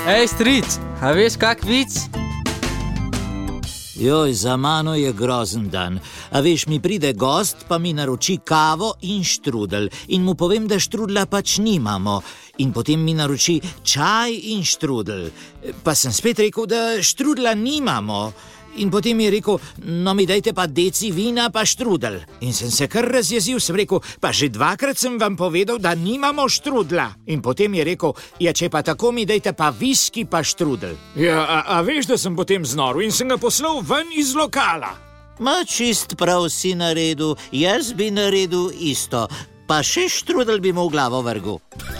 Ej, stric, a veš kak vic? Joj, za mano je grozen dan. A veš, mi pride gost, pa mi naroči kavo in štrudel. In mu povem, da štrudla pač nimamo. In potem mi naroči čaj in štrudel. Pa sem spet rekel, da štrudla nimamo. In potem je rekel, no mi dajte pa deci vina pa štrudel. In sem se kar razjezil, sem rekel, pa že 2-krat sem vam povedal, da nimamo štrudla. In potem je rekel, ja, če pa tako mi dajte pa viski pa štrudel. Ja, a veš, da sem potem znoril in sem ga poslal ven iz lokala. Ma čist prav si naredil, jaz bi naredil isto. Pa še štrudel bi mu v glavo vrgel.